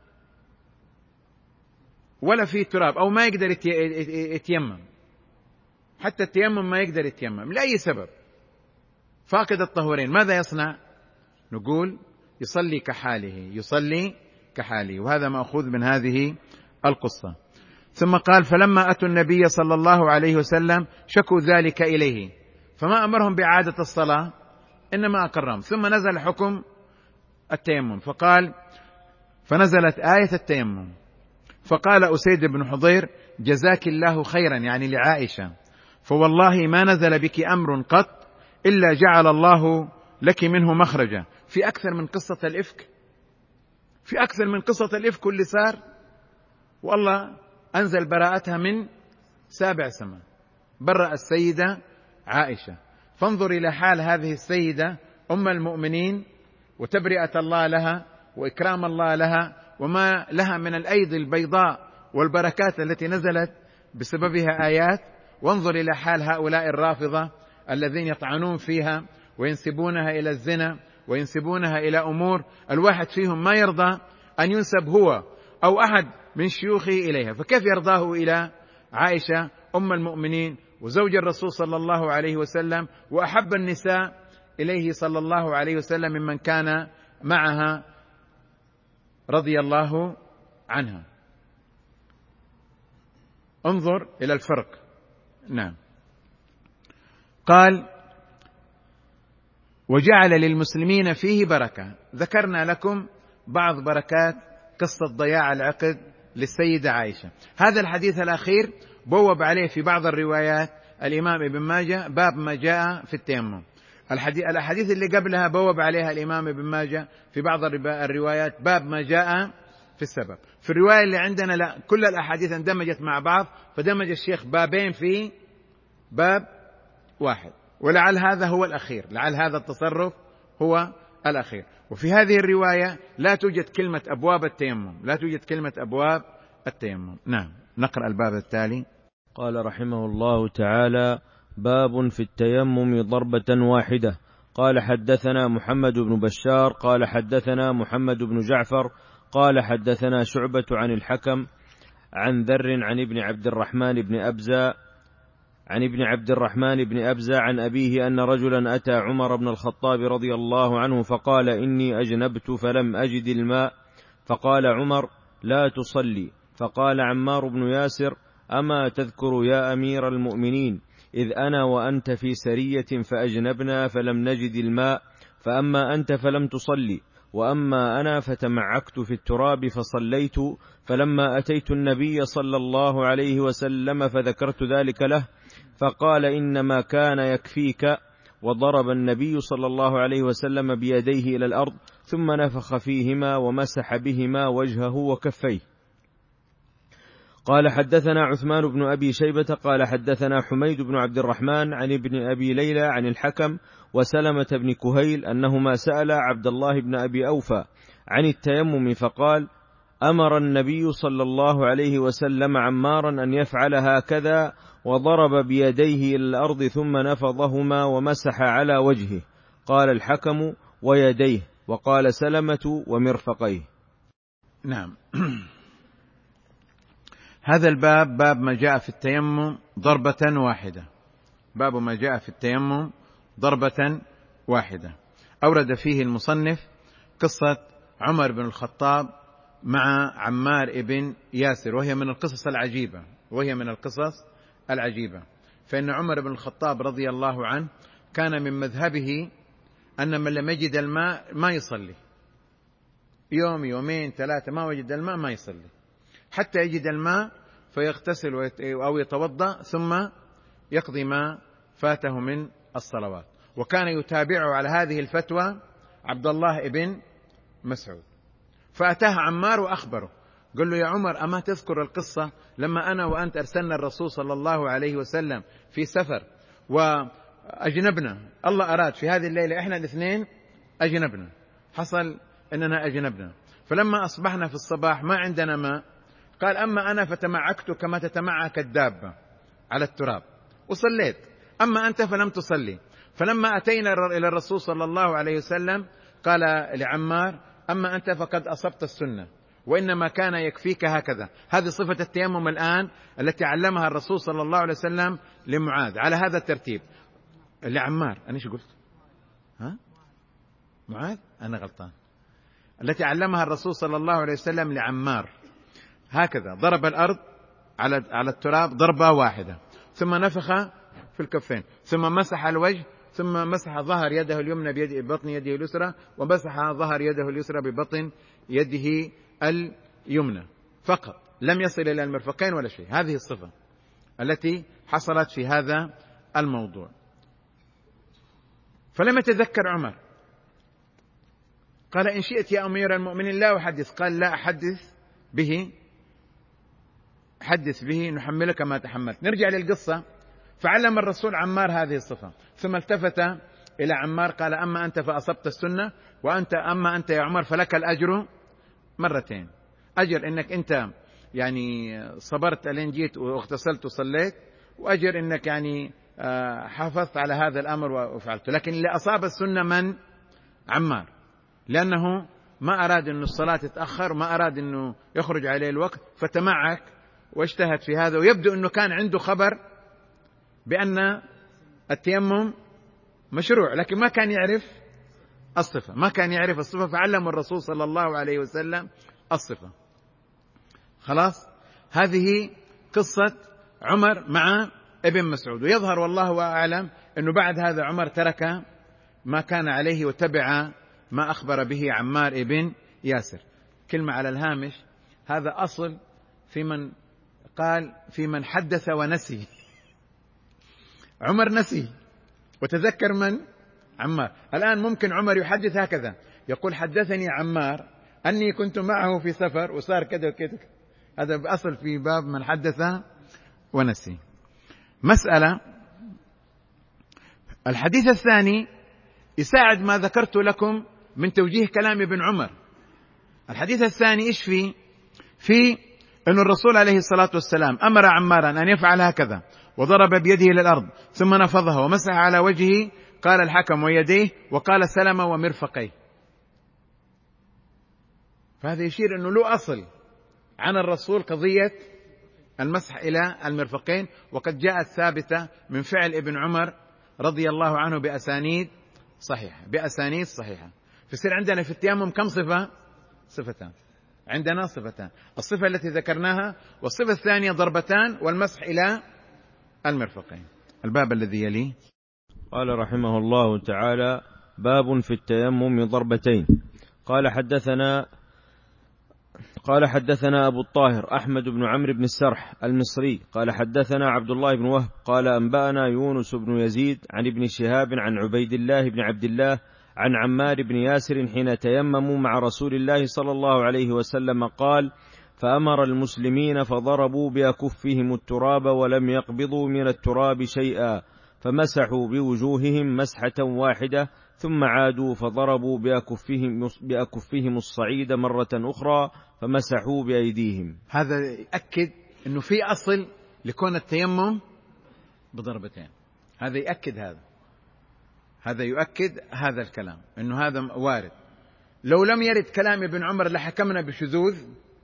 ولا في تراب أو ما يقدر يتيمم، حتى التيمم ما يقدر يتيمم لأي سبب، فاقد الطهورين، ماذا يصنع؟ نقول يصلي كحاله، يصلي كحاله، وهذا مأخوذ من هذه القصة. ثم قال فلما أتوا النبي صلى الله عليه وسلم شكوا ذلك إليه فما أمرهم بإعادة الصلاة إنما أقرهم. ثم نزل حكم التيمم فقال فنزلت آية التيمم فقال أسيد بن حضير جزاك الله خيرا يعني لعائشة، فوالله ما نزل بك أمر قط إلا جعل الله لك منه مخرجا. في أكثر من قصة الإفك، في أكثر من قصة الإفك اللي صار والله أنزل براءتها من 7 سماء، برأ السيدة عائشة. فانظر إلى حال هذه السيدة أم المؤمنين وتبرئة الله لها وإكرام الله لها وما لها من الأيدي البيضاء والبركات التي نزلت بسببها آيات. وانظر إلى حال هؤلاء الرافضة الذين يطعنون فيها وينسبونها إلى الزنا وينسبونها إلى أمور الواحد فيهم ما يرضى أن ينسب هو أو أحد من شيوخه إليها، فكيف يرضاه إلى عائشة أم المؤمنين وزوج الرسول صلى الله عليه وسلم وأحب النساء إليه صلى الله عليه وسلم ممن كان معها رضي الله عنها. انظر إلى الفرق. نعم. قال وجعل للمسلمين فيه بركة. ذكرنا لكم بعض بركات قصة ضياع العقد للسيدة عائشة. هذا الحديث الأخير بوب عليه في بعض الروايات الإمام ابن ماجه باب ما جاء في التيمم. الأحاديث اللي قبلها بوب عليها الإمام ابن ماجه في بعض الروايات باب ما جاء في السبب. في الرواية اللي عندنا لا، كل الأحاديث اندمجت مع بعض فدمج الشيخ بابين في باب واحد، ولعل هذا هو الأخير، لعل هذا التصرف هو الأخير. وفي هذه الرواية لا توجد كلمة أبواب التيمم، لا توجد كلمة أبواب التيمم. نعم. نقرأ الباب التالي. قال رحمه الله تعالى باب في التيمم ضربة واحدة. قال حدثنا محمد بن بشار قال حدثنا محمد بن جعفر قال حدثنا شعبة عن الحكم عن ذر عن ابن عبد الرحمن بن أبزة عن أبيه أن رجلا أتى عمر بن الخطاب رضي الله عنه فقال إني أجنبت فلم أجد الماء، فقال عمر لا تصلي. فقال عمار بن ياسر أما تذكر يا أمير المؤمنين إذ أنا وأنت في سرية فأجنبنا فلم نجد الماء، فأما أنت فلم تصلي وأما أنا فتمعكت في التراب فصليت، فلما أتيت النبي صلى الله عليه وسلم فذكرت ذلك له فقال إنما كان يكفيك، وضرب النبي صلى الله عليه وسلم بيديه إلى الأرض ثم نفخ فيهما ومسح بهما وجهه وكفيه. قال حدثنا عثمان بن أبي شيبة قال حدثنا حميد بن عبد الرحمن عن ابن أبي ليلى عن الحكم وسلمة بن كهيل أنهما سأل عبد الله بن أبي أوفى عن التيمم فقال أمر النبي صلى الله عليه وسلم عمارا أن يفعل هكذا، وضرب بيديه إلى الأرض ثم نفضهما ومسح على وجهه. قال الحكم ويديه، وقال سلمة ومرفقيه. نعم. هذا الباب باب ما جاء في التيمم ضربة واحدة، باب ما جاء في التيمم ضربة واحدة. أورد فيه المصنف قصة عمر بن الخطاب مع عمار بن ياسر، وهي من القصص العجيبة. فإن عمر بن الخطاب رضي الله عنه كان من مذهبه أن من لم يجد الماء ما يصلي، يوم يومين ثلاثة ما وجد الماء ما يصلي، حتى يجد الماء فيغتسل أو يتوضأ ثم يقضي ما فاته من الصلوات. وكان يتابعه على هذه الفتوى عبد الله بن مسعود. فأتاه عمار وأخبره، قال له: يا عمر، أما تذكر القصة لما أنا وأنت أرسلنا الرسول صلى الله عليه وسلم في سفر وأجنبنا، الله أراد في هذه الليلة إحنا الاثنين أجنبنا، حصل أننا أجنبنا، فلما أصبحنا في الصباح ما عندنا ماء، قال: أما أنا فتمعكت كما تتمعك الدابة على التراب وصليت، أما أنت فلم تصلي. فلما أتينا إلى الرسول صلى الله عليه وسلم قال لعمار: أما أنت فقد أصبت السنة، وإنما كان يكفيك هكذا. هذه صفة التيمم الآن التي علمها الرسول صلى الله عليه وسلم لمعاذ على هذا الترتيب. لعمار، أنا شو قلت؟ معاذ، أنا غلطان. التي علمها الرسول صلى الله عليه وسلم لعمار هكذا: ضرب الأرض على التراب ضربة واحدة، ثم نفخ في الكفين، ثم مسح الوجه، ثم مسح ظهر يده اليمنى ببطن يده اليسرى، ومسح ظهر يده اليسرى ببطن يده اليمنى فقط، لم يصل إلى المرفقين ولا شيء. هذه الصفة التي حصلت في هذا الموضوع. فلم يتذكر عمر، قال: إن شئت يا أمير المؤمنين لا أحدث. قال: لا، حدث به نحملك ما تحملت. نرجع للقصة. فعلم الرسول عمار هذه الصفة، ثم التفت إلى عمار قال: أما أنت فأصبت السنة، أما أنت يا عمر فلك الأجر مرتين. أجر إنك أنت يعني صبرت لين جيت واغتسلت وصليت، وأجر إنك يعني حافظت على هذا الأمر وفعلته. لكن اللي أصاب السنة من؟ عمار، لأنه ما أراد أن الصلاة تتأخر، وما أراد أنه يخرج عليه الوقت، فتمعك واجتهد في هذا. ويبدو أنه كان عنده خبر بأن التيمم مشروع، لكن ما كان يعرف الصفة، فعلم الرسول صلى الله عليه وسلم الصفة. خلاص، هذه قصة عمر مع ابن مسعود. ويظهر والله أعلم أنه بعد هذا عمر ترك ما كان عليه وتبع ما أخبر به عمار ابن ياسر. كلمة على الهامش: هذا أصل في من حدث ونسي. عمر نسي وتذكر من؟ عمار. الآن ممكن عمر يحدث هكذا، يقول: حدثني عمار أني كنت معه في سفر وصار كذا وكذا. هذا أصل في باب من حدث ونسي. مسألة. الحديث الثاني يساعد ما ذكرت لكم من توجيه كلام ابن عمر. الحديث الثاني إيش في أن الرسول عليه الصلاة والسلام أمر عمارا أن يفعل هكذا، وضرب بيده إلى الأرض ثم نفضها ومسح على وجهه، قال الحكم ويديه، وقال سلم ومرفقيه. فهذا يشير أنه له أصل عن الرسول قضية المسح إلى المرفقين، وقد جاءت ثابتة من فعل ابن عمر رضي الله عنه بأسانيد صحيحة. فيصير عندنا في التيمم كم صفة؟ صفتان. عندنا صفتان: الصفة التي ذكرناها، والصفة الثانية ضربتان والمسح إلى المرفقين. الباب الذي يليه. قال رحمه الله تعالى: باب في التيمم ضربتين. قال حدثنا أبو الطاهر أحمد بن عمرو بن السرح المصري قال حدثنا عبد الله بن وهب قال أنبأنا يونس بن يزيد عن ابن شهاب عن عبيد الله بن عبد الله عن عمار بن ياسر حين تيمموا مع رسول الله صلى الله عليه وسلم قال: فأمر المسلمين فضربوا بأكفهم التراب ولم يقبضوا من التراب شيئا، فمسحوا بوجوههم مسحة واحدة، ثم عادوا فضربوا بأكفهم الصعيد مرة أخرى، فمسحوا بأيديهم. هذا يأكد أنه في أصل لكون التيمم بضربتين. هذا يؤكد هذا الكلام، أنه هذا وارد. لو لم يرد كلام ابن عمر لحكمنا بشذوذ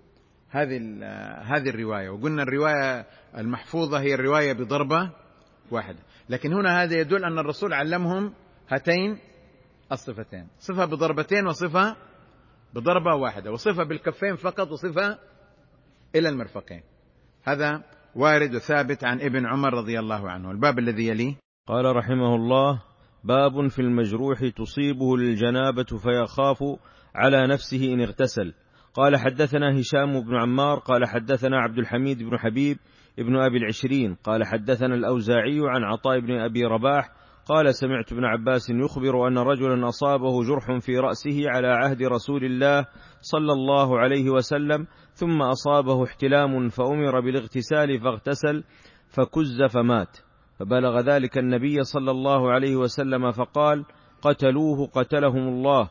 هذه الرواية، وقلنا الرواية المحفوظة هي الرواية بضربة واحدة. لكن هنا هذا يدل أن الرسول علمهم هاتين الصفتين، صفة بضربتين وصفة بضربة واحدة، وصفة بالكفين فقط وصفة إلى المرفقين. هذا وارد وثابت عن ابن عمر رضي الله عنه. الباب الذي يليه قال رحمه الله: باب في المجروح تصيبه الجنابة فيخاف على نفسه إن اغتسل. قال حدثنا هشام بن عمار قال حدثنا عبد الحميد بن حبيب ابن أبي العشرين قال حدثنا الأوزاعي عن عطاء بن أبي رباح قال سمعت ابن عباس يخبر أن رجلا أصابه جرح في رأسه على عهد رسول الله صلى الله عليه وسلم، ثم أصابه احتلام فأمر بالاغتسال فاغتسل فكز فمات، فبلغ ذلك النبي صلى الله عليه وسلم فقال: قتلوه قتلهم الله،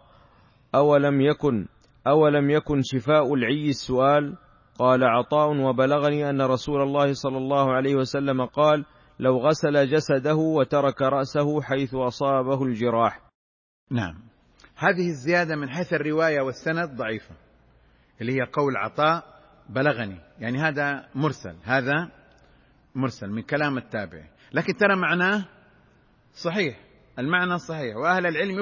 أولم يكن شفاء العي السؤال؟ قال عطاء: وبلغني أن رسول الله صلى الله عليه وسلم قال: لو غسل جسده وترك رأسه حيث أصابه الجراح. نعم، هذه الزيادة من حيث الرواية والسند ضعيفة، اللي هي قول عطاء بلغني، يعني هذا مرسل من كلام التابع، لكن ترى معناه صحيح، المعنى صحيح، وأهل العلم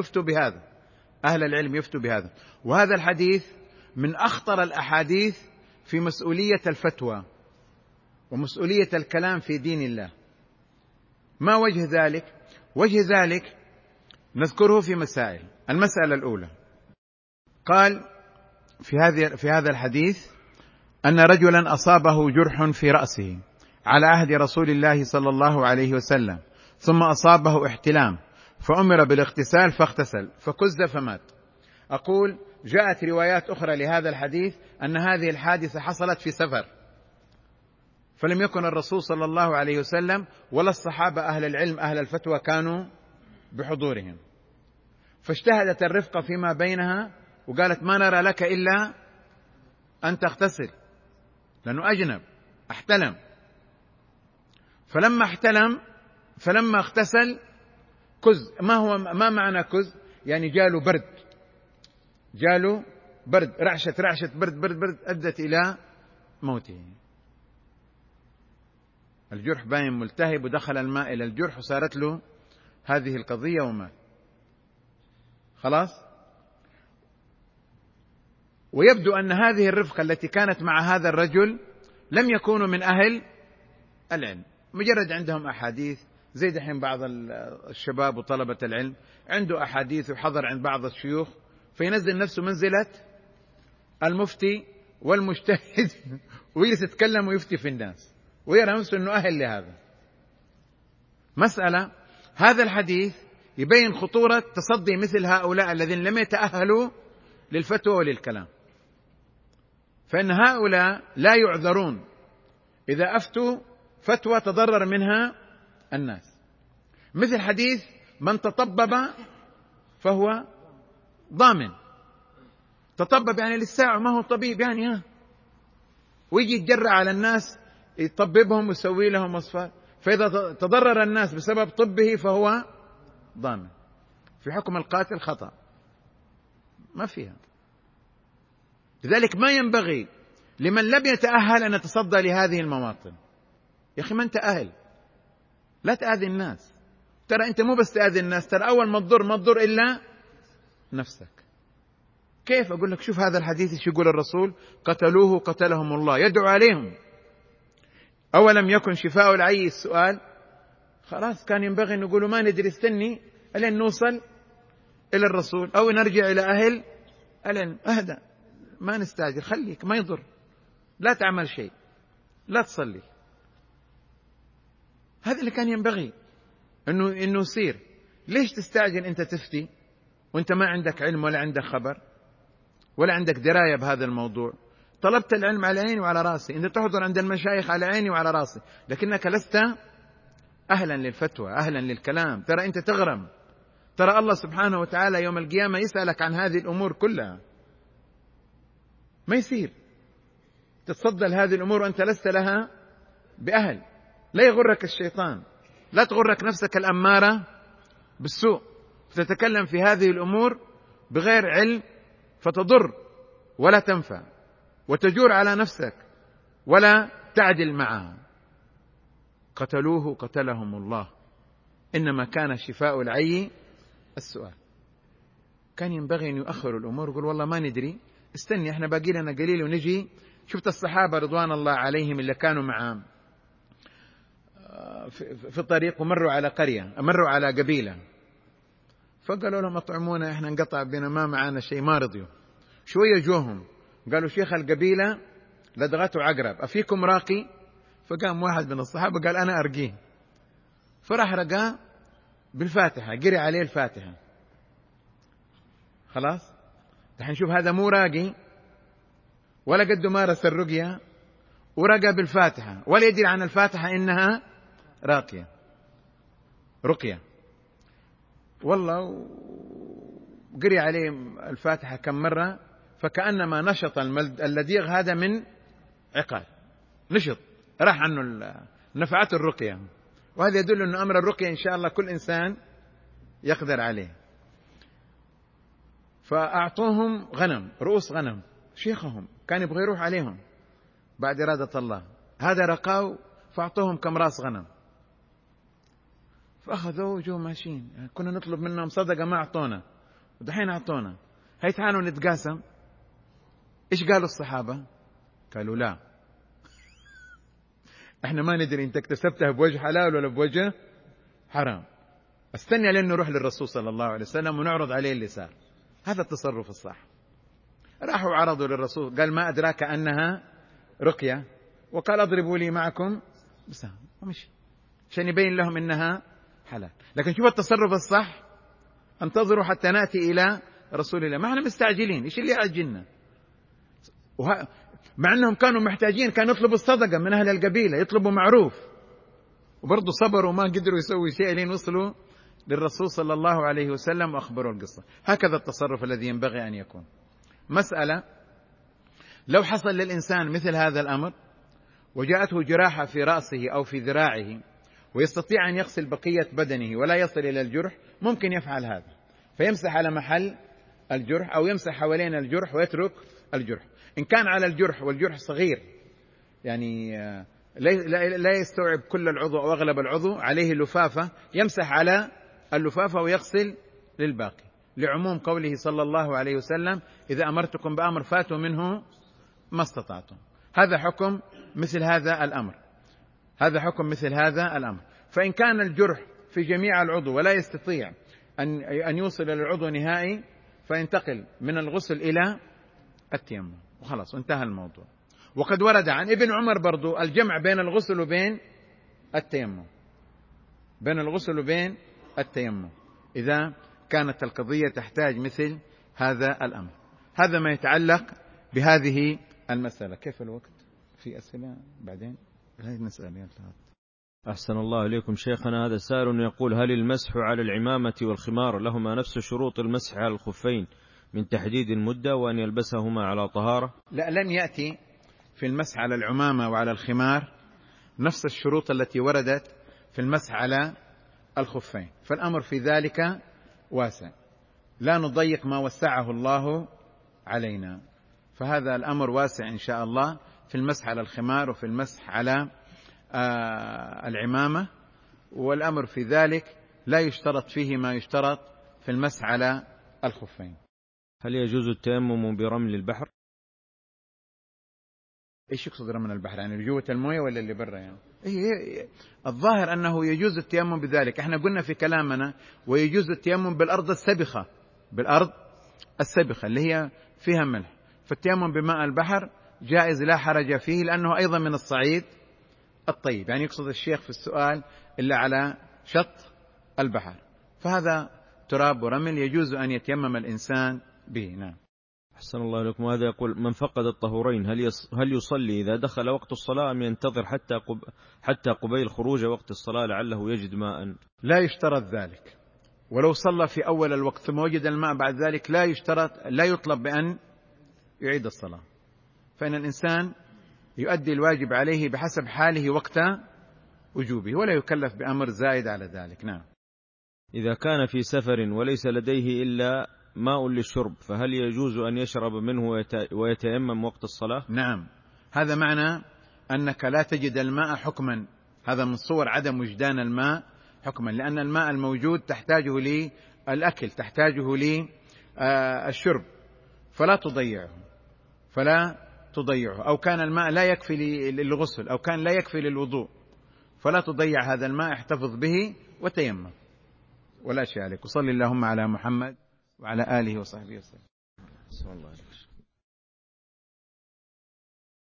يفتوا بهذا. وهذا الحديث من أخطر الأحاديث في مسؤولية الفتوى ومسؤولية الكلام في دين الله. ما وجه ذلك؟ وجه ذلك نذكره في مسائل. المسألة الأولى، قال في هذا الحديث أن رجلا أصابه جرح في رأسه على عهد رسول الله صلى الله عليه وسلم، ثم أصابه احتلام فأمر بالاغتسال فاغتسل فكز فمات. أقول جاءت روايات أخرى لهذا الحديث أن هذه الحادثة حصلت في سفر، فلم يكن الرسول صلى الله عليه وسلم ولا الصحابة أهل العلم أهل الفتوى كانوا بحضورهم، فاجتهدت الرفقة فيما بينها وقالت: ما نرى لك إلا أن تغتسل، لأنه أجنب احتلم. فلما اغتسل كز. ما معنى كز؟ يعني جاله برد، رعشة برد أدت إلى موته. الجرح باين ملتهب ودخل الماء إلى الجرح وصارت له هذه القضية ومات. خلاص. ويبدو أن هذه الرفقة التي كانت مع هذا الرجل لم يكونوا من أهل العلم، مجرد عندهم أحاديث، زي دحين بعض الشباب وطلبة العلم عنده أحاديث وحضر عند بعض الشيوخ، فينزل نفسه منزلة المفتي والمجتهد ويجلس يتكلم ويفتي في الناس ويرى نفسه أنه أهل لهذا. مسألة، هذا الحديث يبين خطورة تصدي مثل هؤلاء الذين لم يتأهلوا للفتوى وللكلام، فإن هؤلاء لا يعذرون إذا أفتوا فتوى تضرر منها الناس. مثل حديث من تطبب فهو ضامن. تطبب يعني للساعة، ما هو طبيب يعني ويجي يتجرع على الناس يطببهم ويسوي لهم وصفات، فإذا تضرر الناس بسبب طبه فهو ضامن. في حكم القاتل خطأ ما فيها. لذلك ما ينبغي لمن لم يتأهل أن يتصدى لهذه المواطن. يا أخي ما أنت أهل، لا تأذي الناس. ترى أنت مو بس تأذي الناس، ترى أول ما تضر إلا نفسك. كيف؟ أقول لك شوف هذا الحديث ايش يقول الرسول: قتلوه قتلهم الله، يدعو عليهم. أولم يكن شفاء العي السؤال؟ خلاص كان ينبغي أن يقولوا ما ندري، استني ألين نوصل إلى الرسول أو نرجع إلى أهل العلم. أهدى، ما نستعجل، خليك ما يضر، لا تعمل شيء، لا تصلي. هذا اللي كان ينبغي إنه يصير. ليش تستعجل أنت تفتي وأنت ما عندك علم ولا عندك خبر ولا عندك دراية بهذا الموضوع؟ طلبت العلم على عيني وعلى راسي، أنت تحضر عند المشايخ على عيني وعلى راسي، لكنك لست أهلا للفتوى، أهلا للكلام. ترى أنت تغرم، ترى الله سبحانه وتعالى يوم القيامة يسألك عن هذه الأمور كلها. ما يصير تتصدى لهذه الأمور وأنت لست لها بأهل. لا يغرك الشيطان، لا تغرك نفسك الأمارة بالسوء، فتتكلم في هذه الأمور بغير علم فتضر ولا تنفع، وتجور على نفسك ولا تعدل معها. قتلوه قتلهم الله، إنما كان شفاء العي السؤال. كان ينبغي أن يؤخروا الأمور، يقول والله ما ندري، استني احنا باقي لنا قليل ونجي. شفت الصحابة رضوان الله عليهم اللي كانوا مع في الطريق ومروا على قرية، مروا على قبيلة، فقالوا لهم اطعمونا احنا انقطع بنا ما معنا شيء، ما رضيوا. شوية جوهم قالوا شيخ القبيلة لدغته عقرب أفيكم راقي؟ فقام واحد من الصحابة قال أنا أرقيه، فرح رقاه بالفاتحة، قري عليه الفاتحة. خلاص دحين شوف هذا مو راقي ولا قد مارس الرقية، ورقى بالفاتحة ولا يدري عن الفاتحة إنها راقية رقية، والله قري عليه الفاتحة كم مرة، فكأنما نشط اللديغ هذا من عقال، نشط راح عنه نفعته الرقية. وهذا يدل أن أمر الرقية إن شاء الله كل إنسان يقدر عليه. فأعطوهم غنم، رؤوس غنم، شيخهم كان يبغى يروح عليهم بعد إرادة الله، هذا رقاو فأعطوهم كم راس غنم، فأخذوا وجوا ماشيين. كنا نطلب منهم صدقة ما أعطونا، ودحين أعطونا، هي تعالوا نتقاسم. إيش قالوا الصحابة؟ قالوا لا، احنا ما ندري انت اكتسبتها بوجه حلال ولا بوجه حرام، استنى لين نروح للرسول صلى الله عليه وسلم ونعرض عليه اللي صار. هذا التصرف الصح. راحوا عرضوا للرسول، قال ما أدراك أنها رقية، وقال اضربوا لي معكم بسهم، ومشي عشان يبين لهم أنها حلال. لكن شوف التصرف الصح، انتظروا حتى نأتي إلى رسول الله، ما احنا مستعجلين، إيش اللي يعجلنا؟ مع أنهم كانوا محتاجين، كانوا يطلبوا الصدقة من أهل القبيلة، يطلبوا معروف، وبرضه صبروا ما قدروا يسوي شيء لين وصلوا للرسول صلى الله عليه وسلم وأخبروا القصة. هكذا التصرف الذي ينبغي أن يكون. مسألة لو حصل للإنسان مثل هذا الأمر وجاءته جراحة في رأسه أو في ذراعه ويستطيع أن يغسل بقية بدنه ولا يصل إلى الجرح، ممكن يفعل هذا، فيمسح على محل الجرح أو يمسح حوالين الجرح ويترك الجرح. إن كان على الجرح والجرح صغير يعني لا يستوعب كل العضو أو أغلب العضو، عليه لفافة، يمسح على اللفافة ويغسل للباقي، لعموم قوله صلى الله عليه وسلم إذا أمرتكم بأمر فاتوا منه ما استطعتم. هذا حكم مثل هذا الأمر، هذا حكم مثل هذا الأمر. فإن كان الجرح في جميع العضو ولا يستطيع أن يوصل إلى العضو نهائي، فينتقل من الغسل إلى التيمم وخلاص انتهى الموضوع. وقد ورد عن ابن عمر برضو الجمع بين الغسل وبين التيمم، بين الغسل وبين التيمم إذا كانت القضية تحتاج مثل هذا الأمر. هذا ما يتعلق بهذه المسألة. كيف الوقت؟ في أسئلة بعدين نسأل. أحسن الله إليكم شيخنا. هذا سائل يقول هل المسح على العمامة والخمار لهما نفس شروط المسح على الخفين من تحديد المدة وأن يلبسهما على طهارة؟ لا، لم يأتي في المسح على العمامة وعلى الخمار نفس الشروط التي وردت في المسح على الخفين، فالأمر في ذلك واسع، لا نضيق ما وسعه الله علينا، فهذا الأمر واسع إن شاء الله في المسح على الخمار وفي المسح على العمامة، والأمر في ذلك لا يشترط فيه ما يشترط في المسح على الخفين. هل يجوز التيمم برمل البحر؟ ايش يقصد رمل البحر؟ يعني جوة المويه ولا اللي برا؟ يعني الظاهر أنه يجوز التيمم بذلك. احنا قلنا في كلامنا ويجوز التيمم بالأرض السبخة، بالأرض السبخة اللي هي فيها ملح، فالتيمم بماء البحر جائز لا حرج فيه لأنه أيضا من الصعيد الطيب. يعني يقصد الشيخ في السؤال إلا على شط البحر، فهذا تراب ورمل يجوز أن يتيمم الإنسان به. نعم. أحسن الله لكم. هذا يقول من فقد الطهورين هل يصلي إذا دخل وقت الصلاة أم ينتظر حتى قبيل خروج وقت الصلاة لعله يجد ماء؟ لا يشترط ذلك، ولو صلى في أول الوقت ثم وجد الماء بعد ذلك لا يشترط، لا يطلب بأن يعيد الصلاة، فإن الإنسان يؤدي الواجب عليه بحسب حاله وقت وجوبه ولا يكلف بأمر زائد على ذلك. نعم. إذا كان في سفر وليس لديه إلا ماء للشرب فهل يجوز أن يشرب منه ويتيمم وقت الصلاة؟ نعم، هذا معنى أنك لا تجد الماء حكما، هذا من صور عدم وجدان الماء حكما، لأن الماء الموجود تحتاجه للأكل، تحتاجه الشرب فلا تضيعه، أو كان الماء لا يكفي للغسل، أو كان لا يكفي للوضوء، فلا تضيع هذا الماء، احتفظ به وتيمم ولا شيء عليك. وصل اللهم على محمد وعلى آله وصحبه وسلم.